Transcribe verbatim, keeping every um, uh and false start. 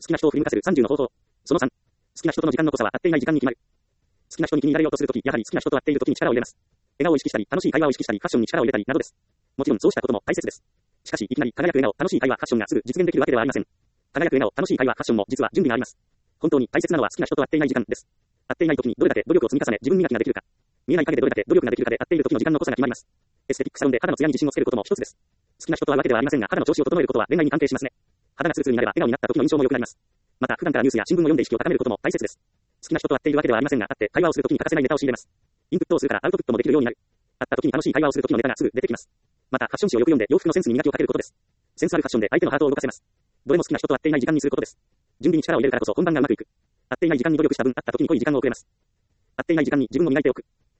きな人を振り向かせるさんじゅうの方法。そのさん。好きな人との時間の濃さは合っていない時間に決まる。好きな人に気に入られようとするとき、やはり好きな人と会っているときに力を入れます。笑顔を意識したり、楽しい会話を意識したり、ファッションに力を入れたり、などです。もちろんそうしたことも大切です。しかし、いきなり輝く笑顔、楽しい会話、ファッションがすぐ実現できるわけではありません。輝く笑顔、楽しい会話、ファッションも実は準備があります。本当に大切なのは好きな人と会っていない時間です。会っていないときにどれだけ努力を積み重ね、自分磨きができるか。見えない影でどれだけ努力ができるかで会っているときの時間の濃さが決まります。エステティックサロンで肌の艶に自信をつけることも一つです。好きな人と会うわけではありませんが、肌の調子を整えることは恋愛に関係しますね。肌がツルツルになれば笑顔になった時の印象も良くなります。また、普段からニュースや新聞を読んで意識を高めることも大切です。好きな人と会っているわけではありませんが、会って会話をするときに欠かせないネタを仕入れます。インプットをするからアウトプットもできるようになる。会ったときに楽しい会話をするときのネタがすぐ出てきます。また、ファッション誌をよく読んで洋服のセンスに磨きをかけることです。センスあるファッションで相手のハートを動かせます。どれも好きな人と会っていない時間にすることです。準備に力を入れるからこそ本番がうまくいく。会っていない時間に努力した分、会ったときに濃い時間を送れます。会っていない時間に自分を磨いておく。